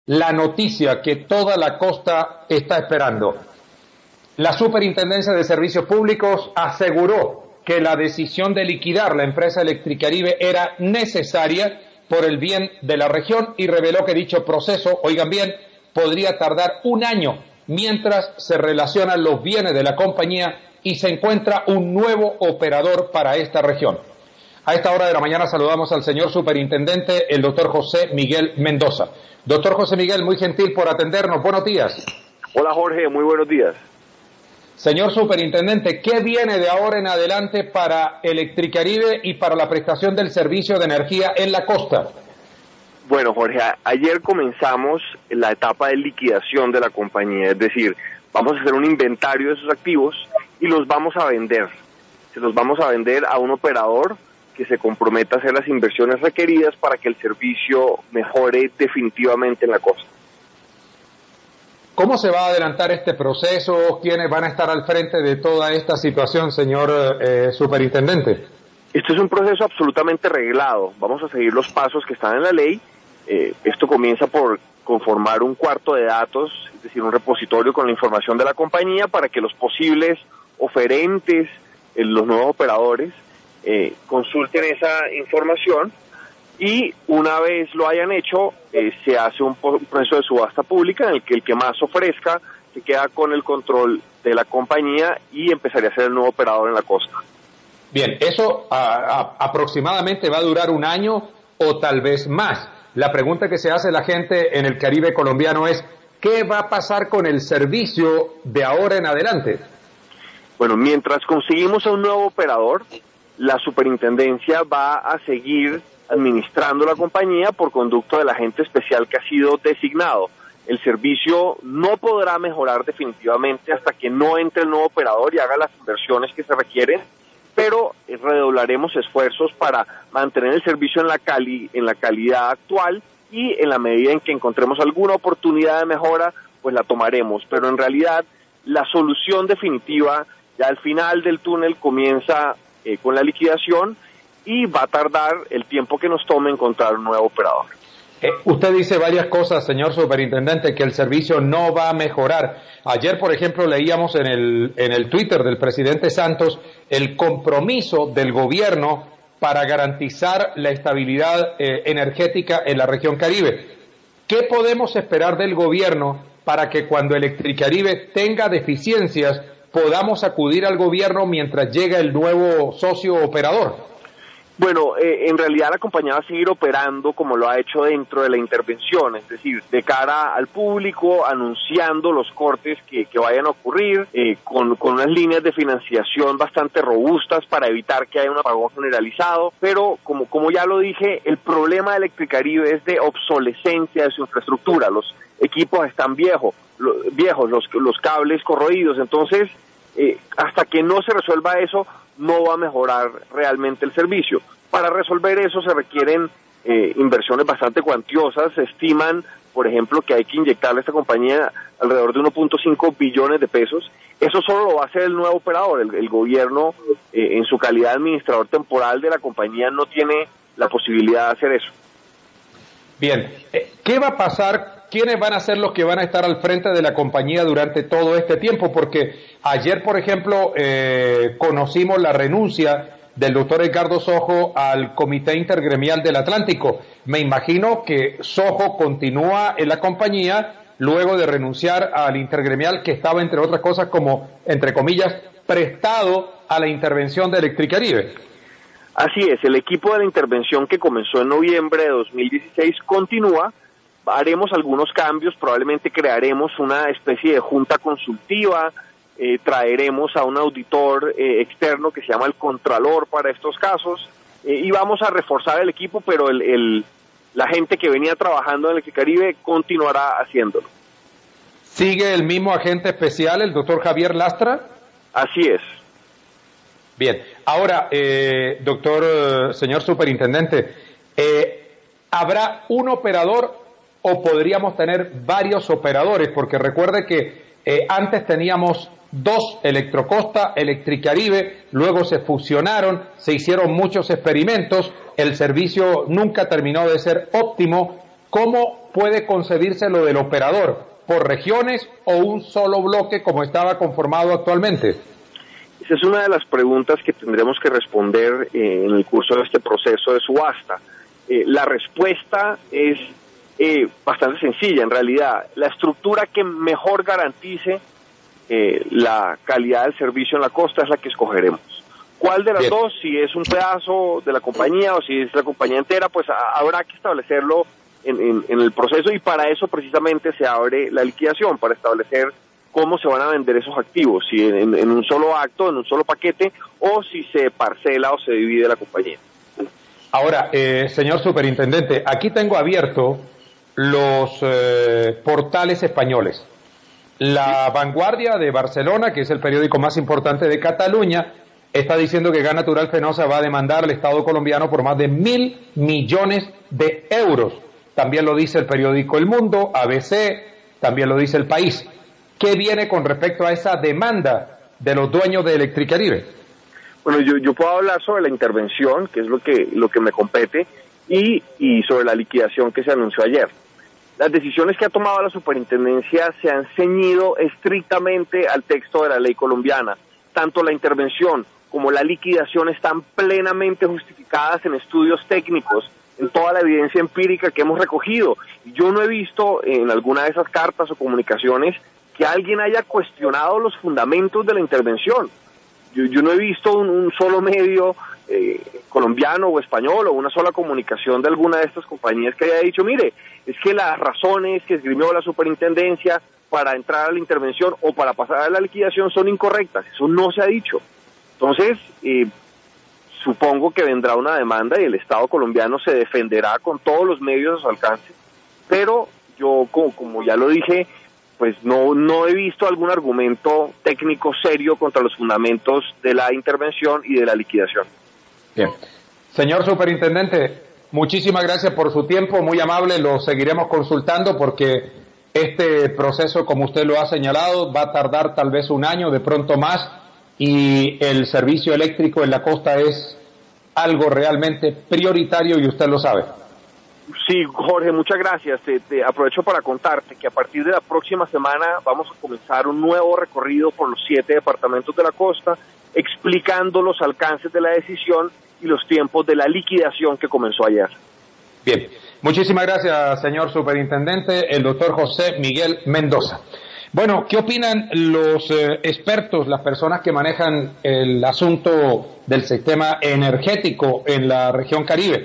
la noticia que toda la costa está esperando. La Superintendencia de Servicios Públicos aseguró que la decisión de liquidar la empresa Electricaribe era necesaria por el bien de la región y reveló que dicho proceso, oigan bien, podría tardar un año mientras se relacionan los bienes de la compañía y se encuentra un nuevo operador para esta región. A esta hora de la mañana saludamos al señor superintendente, el doctor José Miguel Mendoza. Doctor José Miguel, muy gentil por atendernos. Buenos días. Hola Jorge, muy buenos días. Señor superintendente, ¿qué viene de ahora en adelante para Electricaribe y para la prestación del servicio de energía en la costa? Bueno Jorge, ayer comenzamos la etapa de liquidación de la compañía, es decir, vamos a hacer un inventario de esos activos y los vamos a vender. Se los vamos a vender a un operador que se comprometa a hacer las inversiones requeridas para que el servicio mejore definitivamente en la costa. ¿Cómo se va a adelantar este proceso? ¿Quiénes van a estar al frente de toda esta situación, señor superintendente? Esto es un proceso absolutamente reglado. Vamos a seguir los pasos que están en la ley. Esto comienza por conformar un cuarto de datos, es decir, un repositorio con la información de la compañía para que los posibles oferentes, los nuevos operadores, consulten esa información y una vez lo hayan hecho, se hace un proceso de subasta pública en el que más ofrezca se queda con el control de la compañía y empezaría a ser el nuevo operador en la costa. Bien, eso aproximadamente va a durar un año o tal vez más. La pregunta que se hace la gente en el Caribe colombiano es, ¿qué va a pasar con el servicio de ahora en adelante? Bueno, mientras conseguimos a un nuevo operador, la superintendencia va a seguir administrando la compañía por conducto del agente especial que ha sido designado. El servicio no podrá mejorar definitivamente hasta que no entre el nuevo operador y haga las inversiones que se requieren, pero redoblaremos esfuerzos para mantener el servicio en la calidad actual y en la medida en que encontremos alguna oportunidad de mejora, pues la tomaremos. Pero en realidad la solución definitiva ya al final del túnel comienza con la liquidación y va a tardar el tiempo que nos tome encontrar un nuevo operador. Usted dice varias cosas, señor superintendente, que el servicio no va a mejorar. Ayer, por ejemplo, leíamos en el Twitter del presidente Santos el compromiso del gobierno para garantizar la estabilidad energética en la región Caribe. ¿Qué podemos esperar del gobierno para que cuando Electricaribe tenga deficiencias podamos acudir al gobierno mientras llega el nuevo socio operador? Bueno, en realidad la compañía va a seguir operando como lo ha hecho dentro de la intervención, es decir, de cara al público, anunciando los cortes que vayan a ocurrir, con unas líneas de financiación bastante robustas para evitar que haya un apagón generalizado, pero como ya lo dije, el problema de Electricaribe es de obsolescencia de su infraestructura, los equipos están viejos, los cables corroídos, entonces hasta que no se resuelva eso, no va a mejorar realmente el servicio. Para resolver eso se requieren inversiones bastante cuantiosas. Se estiman, por ejemplo, que hay que inyectarle a esta compañía alrededor de 1.5 billones de pesos. Eso solo lo va a hacer el nuevo operador. El gobierno, en su calidad de administrador temporal de la compañía, no tiene la posibilidad de hacer eso. Bien, ¿qué va a pasar? ¿Quiénes van a ser los que van a estar al frente de la compañía durante todo este tiempo? Porque ayer, por ejemplo, conocimos la renuncia del doctor Edgardo Sojo al Comité Intergremial del Atlántico. Me imagino que Sojo continúa en la compañía luego de renunciar al Intergremial que estaba, entre otras cosas, como, entre comillas, prestado a la intervención de Electricaribe. Así es, el equipo de la intervención que comenzó en noviembre de 2016 continúa. Haremos algunos cambios, probablemente crearemos una especie de junta consultiva, traeremos a un auditor externo que se llama el Contralor para estos casos, y vamos a reforzar el equipo, pero la gente que venía trabajando en Electricaribe continuará haciéndolo. ¿Sigue el mismo agente especial, el doctor Javier Lastra? Así es. Bien, ahora, señor superintendente, ¿habrá un operador o podríamos tener varios operadores? Porque recuerde que antes teníamos dos Electrocosta, Electricaribe, luego se fusionaron, se hicieron muchos experimentos, el servicio nunca terminó de ser óptimo ¿cómo puede concebirse lo del operador? ¿Por regiones o un solo bloque como estaba conformado actualmente? Esa es una de las preguntas que tendremos que responder en el curso de este proceso de subasta. La respuesta es bastante sencilla, en realidad. La estructura que mejor garantice la calidad del servicio en la costa es la que escogeremos. ¿Cuál de las dos? Si es un pedazo de la compañía o si es la compañía entera, pues habrá que establecerlo en el proceso, y para eso precisamente se abre la liquidación, para establecer cómo se van a vender esos activos, si en un solo acto, en un solo paquete, o si se parcela o se divide la compañía. Ahora, señor superintendente, aquí tengo abierto los portales españoles. La Vanguardia de Barcelona, que es el periódico más importante de Cataluña, está diciendo que Gas Natural Fenosa va a demandar al Estado colombiano por más de 1.000 millones de euros. También lo dice el periódico El Mundo, ABC, también lo dice El País. ¿Qué viene con respecto a esa demanda de los dueños de Electricaribe? Bueno, yo puedo hablar sobre la intervención, que es lo que me compete, y sobre la liquidación que se anunció ayer. Las decisiones que ha tomado la superintendencia se han ceñido estrictamente al texto de la ley colombiana. Tanto la intervención como la liquidación están plenamente justificadas en estudios técnicos, en toda la evidencia empírica que hemos recogido. Yo no he visto en alguna de esas cartas o comunicaciones que alguien haya cuestionado los fundamentos de la intervención. Yo no he visto un solo medio colombiano o español o una sola comunicación de alguna de estas compañías que haya dicho, mire, es que las razones que esgrimió la superintendencia para entrar a la intervención o para pasar a la liquidación son incorrectas. Eso no se ha dicho. Entonces, supongo que vendrá una demanda y el Estado colombiano se defenderá con todos los medios a su alcance, pero yo, como ya lo dije, pues no he visto algún argumento técnico serio contra los fundamentos de la intervención y de la liquidación. Bien. Señor superintendente, muchísimas gracias por su tiempo, muy amable, lo seguiremos consultando porque este proceso, como usted lo ha señalado, va a tardar tal vez un año, de pronto más, y el servicio eléctrico en la costa es algo realmente prioritario y usted lo sabe. Sí, Jorge, muchas gracias. Te aprovecho para contarte que a partir de la próxima semana vamos a comenzar un nuevo recorrido por los 7 departamentos de la costa, explicando los alcances de la decisión y los tiempos de la liquidación que comenzó ayer. Bien, muchísimas gracias, señor superintendente, el doctor José Miguel Mendoza. Bueno, ¿qué opinan los expertos, las personas que manejan el asunto del sistema energético en la región Caribe?